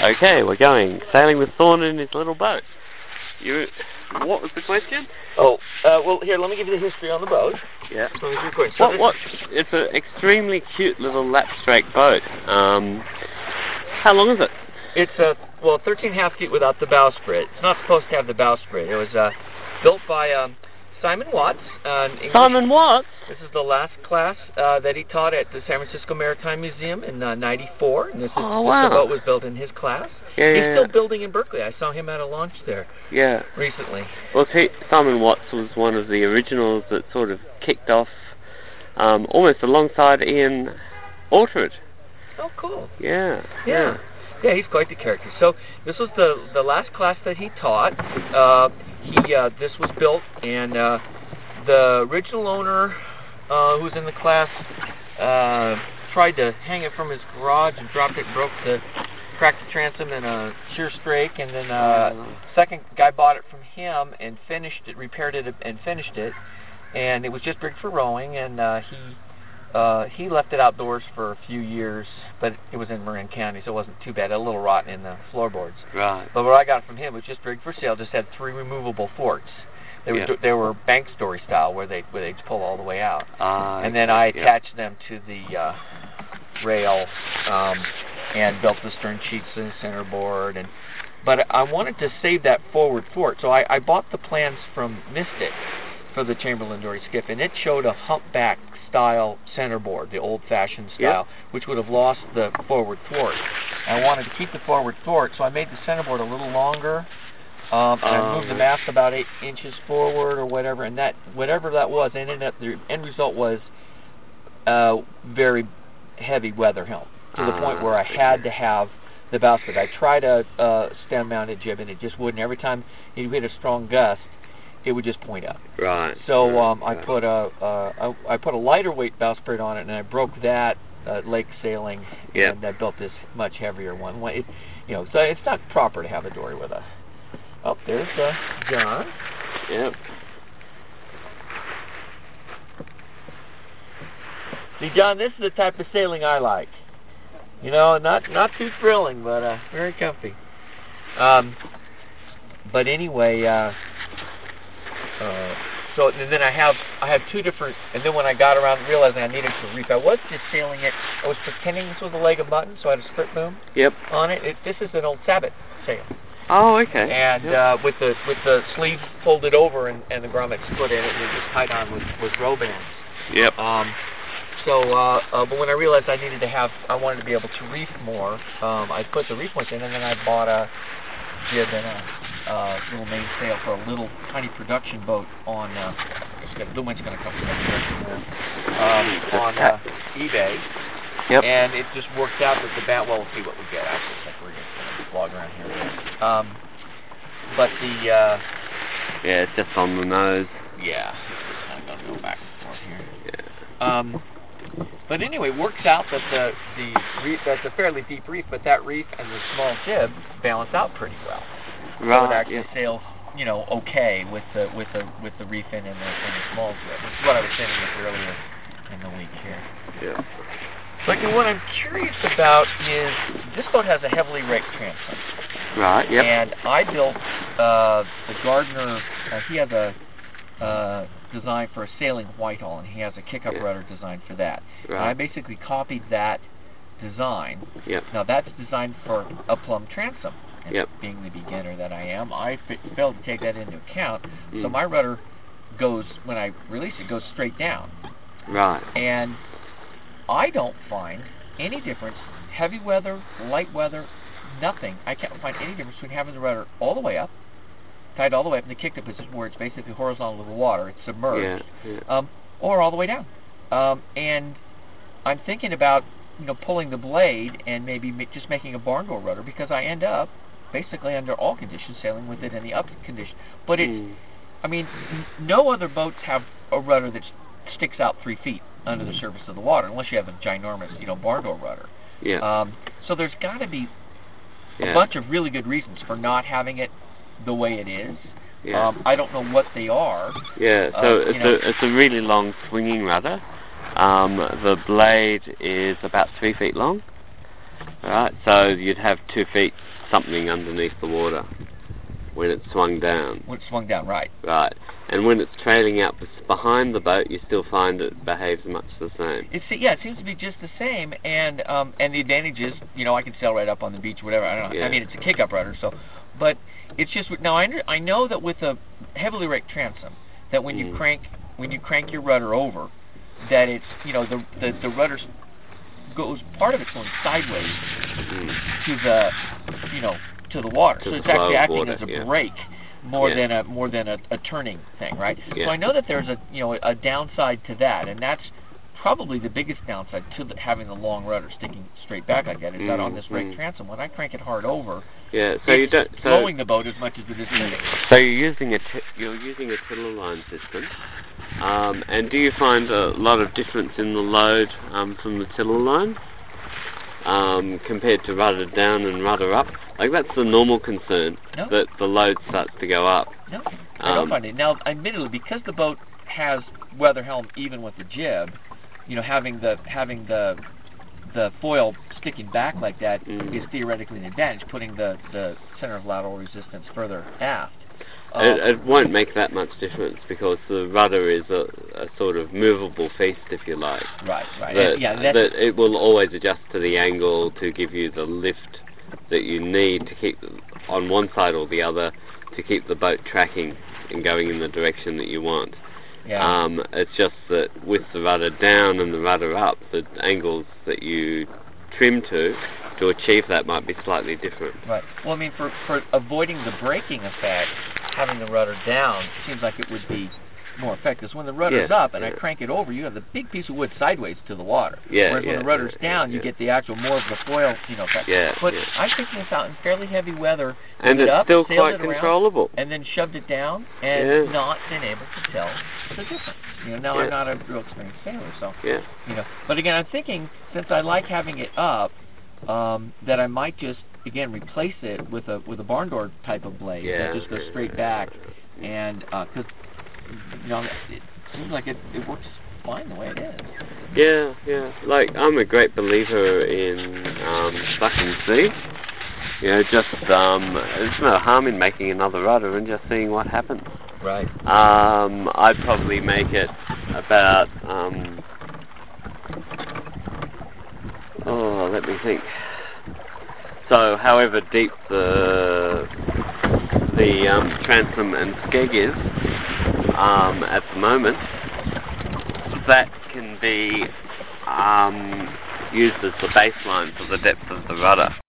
Okay, we're going sailing with Thorn in his little boat. What was the question? Oh, well, here, let me give you the history on the boat. Yeah. So here's your question. It's an extremely cute little lap-strake boat. How long is it? It's 13.5 feet without the bowsprit. It's not supposed to have the bowsprit. It was built by Simon Watts. Simon Watts? This is the last class that he taught at the San Francisco Maritime Museum in '94. And this boat was built in his class. Yeah, He's still building in Berkeley. I saw him at a launch there recently. Well, Simon Watts was one of the originals that sort of kicked off almost alongside Ian Orchard. Oh, cool. Yeah, he's quite the character. So this was the last class that he taught. This was built, and the original owner who was in the class tried to hang it from his garage and dropped it, cracked the transom in a shear strake, and then second guy bought it from him and repaired it and finished it, and it was just rigged for rowing, and he left it outdoors for a few years, but it was in Marin County, so it wasn't too bad. A little rotten in the floorboards. Right. But what I got from him was just rigged for sail. Just had 3 removable forks. They were bank story style, where they just pull all the way out. And then I attached them to the rail and built the stern sheets and the centerboard. But I wanted to save that forward thwart, so I bought the plans from Mystic for the Chamberlain Dory skiff, and it showed a humpback style centerboard, the old-fashioned style, which would have lost the forward thwart. I wanted to keep the forward thwart, so I made the centerboard a little longer, and I moved the mast about 8 inches forward or whatever, and whatever that was, the end result was very heavy weather helm, to the point where I had to have the bowsprit. I tried a stem-mounted jib, and it just wouldn't. Every time you hit a strong gust, it would just point up. Right. So I put a lighter weight bowsprit on it, and I broke that lake sailing, and I built this much heavier one. So it's not proper to have a dory with a. Oh, there's John. Yep. See, John, this is the type of sailing I like. Not too thrilling, but very comfy. But anyway. So and then I have 2 different, and then when I got around realizing I needed to reef, I was just sailing it. I was pretending this was a leg of mutton, so I had a sprit boom on it. This is an old Sabot sail. Oh, okay. And with the sleeve folded over and the grommets put in it, and just tied on with row bands. Yep. But when I realized I wanted to be able to reef more, I put the reef points in, and then I bought a jib and a little mainsail for a little tiny production boat on Blue Wind's going to come on eBay. Yep. And it just worked out that the band. Well, we'll see what we get. Actually, it's like we're going to vlog around here. But it's just on the nose. Yeah. I'm going to go back and forth here. Yeah. But anyway, it works out that the reef, that's a fairly deep reef, but that reef and the small jib balance out pretty well. Right. So it actually sails, okay with the reef in and the small jib. Which is what I was saying earlier in the week here. Yeah. But what I'm curious about is this boat has a heavily raked transom. Right. Yep. And I built the Gardner. He has a design for a sailing Whitehall, and he has a kick-up rudder design for that. Right. And I basically copied that design. Yep. Now that's designed for a plumb transom. And being the beginner that I am, I failed to take that into account. So my rudder goes, when I release it, goes straight down. Right. And I don't find any difference, heavy weather, light weather, nothing. I can't find any difference between having the rudder all the way up, tied all the way up in the kicked up position where it's basically horizontal to the water, it's submerged, or all the way down. And I'm thinking about pulling the blade and maybe just making a barn door rudder, because I end up basically under all conditions sailing with it in the up condition. But no other boats have a rudder that sticks out 3 feet under the surface of the water, unless you have a ginormous barn door rudder. Yeah. So there's got to be a bunch of really good reasons for not having it the way it is. Yeah. I don't know what they are. Yeah, so it's a really long swinging rudder. The blade is about 3 feet long. Right, so you'd have 2 feet something underneath the water when it's swung down. When it's swung down, right. Right. And when it's trailing out behind the boat, you still find it behaves much the same. It seems to be just the same, and the advantage is, I can sail right up on the beach, whatever. I don't know. Yeah. I mean, it's a kick-up rudder, so, but it's just now. I know that with a heavily raked transom, that when you crank your rudder over, that it's the rudder goes, part of it's going sideways to the to the water, so it's actually acting as a brake more than a turning thing, right? Yeah. So I know that there's a downside to that, and that's probably the biggest downside to having the long rudder sticking straight back like that, is that on this raked transom, when I crank it hard over, it's slowing the boat as much as it is moving. So you're using a tiller line system, and do you find a lot of difference in the load from the tiller line compared to rudder down and rudder up? Like, that's the normal concern, that the load starts to go up. No, I don't find it. Now, admittedly, because the boat has weather helm even with the jib, having the foil sticking back like that is theoretically an advantage, putting the center of lateral resistance further aft. It won't make that much difference because the rudder is a sort of movable feast, if you like. Right. That it will always adjust to the angle to give you the lift that you need to keep on one side or the other to keep the boat tracking and going in the direction that you want. Yeah. It's just that with the rudder down and the rudder up, the angles that you trim to achieve that might be slightly different. Right. Well, I mean, for avoiding the braking effect, having the rudder down seems like it would be more effective. When the rudder's up and I crank it over, you have the big piece of wood sideways to the water. Whereas when the rudder's down, you get the actual more of the foil, effect. But I'm thinking this out in fairly heavy weather. And it's still quite controllable. And then shoved it down and not been able to tell the difference. Now I'm not a real experienced sailor, so But again, I'm thinking, since I like having it up, that I might just replace it with a barn door type of blade that just goes straight back, and because it seems like it works fine the way it is. Yeah. Like, I'm a great believer in suck and see. Just there's no harm in making another rudder and just seeing what happens. Right. I'd probably make it about let me think. So, however deep the transom and skeg is at the moment, that can be used as the baseline for the depth of the rudder.